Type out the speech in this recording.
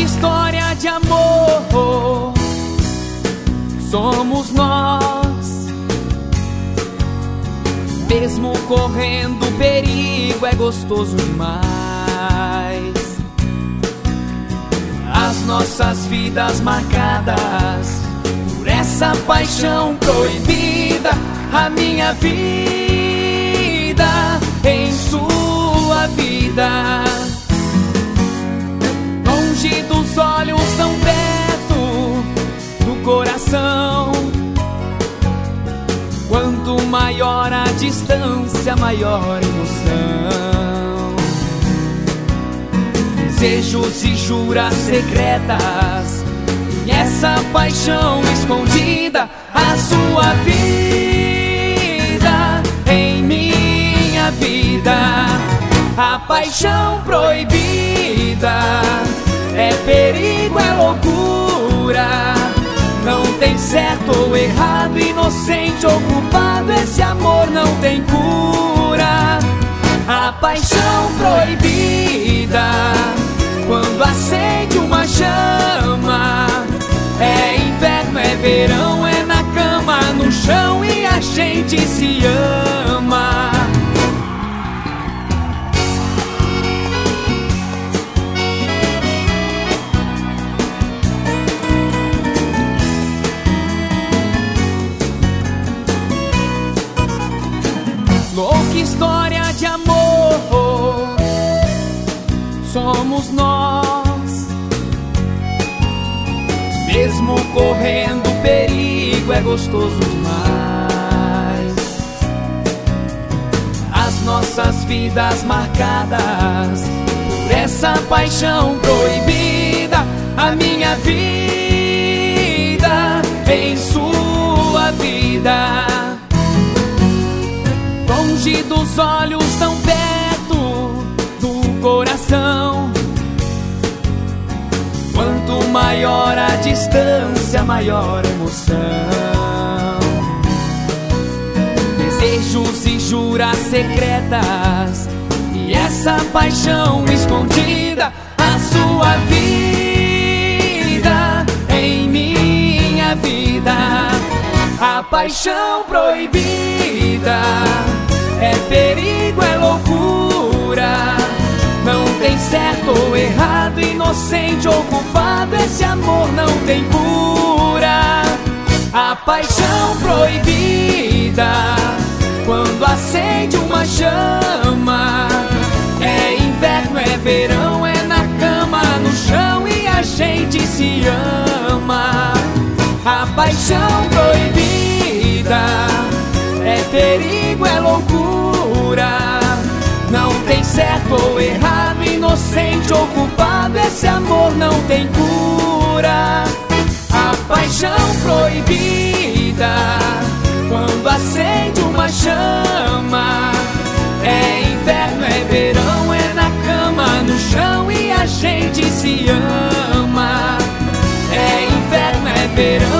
história de amor somos nós. Mesmo correndo perigo, é gostoso demais. As nossas vidas marcadas por essa paixão proibida. A minha vida em sua vida, longe dos olhos, tão perto do coração. Quanto maior a distância, maior emoção. Desejos e juras secretas, e essa paixão escondida. A sua vida em minha vida, a paixão proibida. É perigo, é loucura, não tem certo ou errado, inocente ou culpado. Esse amor não tem cura. A paixão proibida, quando acende uma chama. É inverno, é verão, é na cama, no chão, e a gente se ama. Louca história de amor somos nós. Mesmo correndo perigo, é gostoso demais. As nossas vidas marcadas por essa paixão proibida. A minha vida em sua vida, longe dos olhos, tão perto do coração. Quanto maior a distância, maior emoção. Desejos e juras secretas, e essa paixão escondida. A sua vida em minha vida, a paixão proibida. É perigo, é loucura, não tem certo ou errado, inocente ou culpado. Esse amor não tem cura. A paixão proibida, quando acende uma chama. É inverno, é verão, é na cama, no chão, e a gente se ama. A paixão proibida, é perigo, é loucura, não tem certo ou errado, inocente ou culpado. Esse amor não tem cura. A paixão proibida, quando acende uma chama. É inverno, é verão, é na cama, no chão, e a gente se ama. É inverno, é verão,